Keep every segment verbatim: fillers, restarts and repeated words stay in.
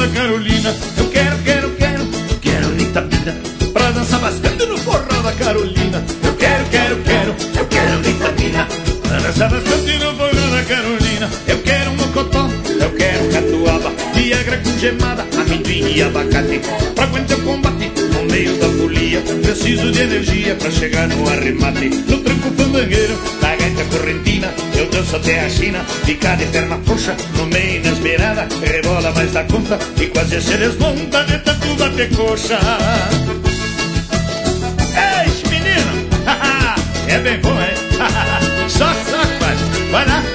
da Carolina. Eu quero, quero, quero, eu quero vitamina pra dançar bastante no forró da Carolina. Eu quero, quero, quero, eu quero vitamina pra dançar bastante no forró da Carolina. Eu quero um mocotó, eu quero catuaba, viagra com gemada, amendoim e abacate pra aguentar o combate no meio da folia. Preciso de energia pra chegar no arremate. No tranco fandangueiro, na gaita correntina, eu danço até a China, ficar de perna frouxa no meio na esmerada, rebola mais da conta e quase se desmonta de tanto bater coxa. Ei, menino, é bem bom, é? Só, só, vai, vai lá.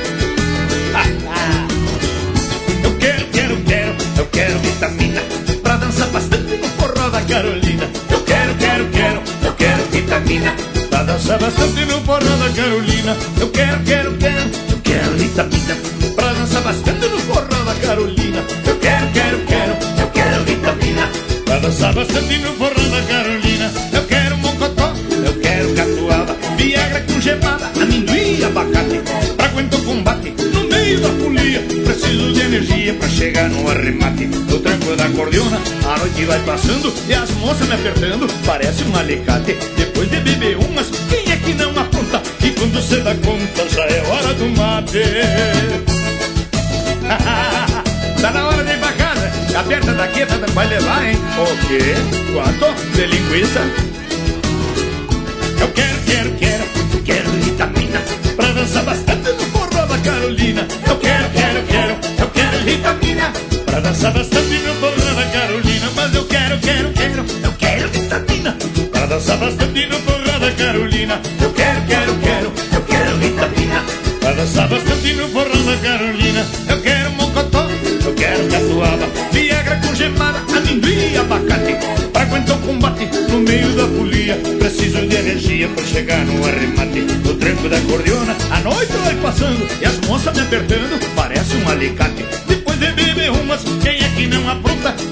Eu quero, quero, quero, eu quero vitamina pra dançar bastante no forró da Carolina. Eu quero, quero, quero, eu quero vitamina pra dançar bastante no forró da Carolina. Eu quero, quero, quero, eu quero vitamina pra dançar bastante no forró da Carolina. Eu quero, quero, quero, eu quero vitamina pra dançar bastante no forró da Carolina. Eu quero mocotó, eu quero catuaba, viagra com gemada, amendoim e abacate pra aguentar o combate no meio da folia. Preciso de energia pra chegar no arremate. No tranco da acordeona, a noite vai passando e as moças me apertando, parece um alicate. Depois de beber umas, quem é que não apronta? E quando cê dá conta, já é hora do mate. Tá na hora de ir pra casa. Aperta daqui, tá, vai levar, hein? O quê? Quanto? De linguiça? Eu quero, quero, quero, eu quero vitamina pra dançar bastante no forró da Carolina. Eu quero, quero, quero, eu quero vitamina pra dançar bastante no forró da Carolina. Mas eu quero, quero, quero, eu quero vitamina pra dançar bastante no forró da Carolina. Eu quero, quero, quero, eu quero vitamina pra dançar bastante no forró da Carolina. Eu quero mocotó, eu quero catuaba, viagra com gemada, amendoim e abacate pra aguentar o combate no meio da folia. Preciso de energia pra chegar no arremate. No tranco da acordeona, a noite vai passando e as moças me apertando, parece um alicate. Depois de beber umas, quem é que não apronta?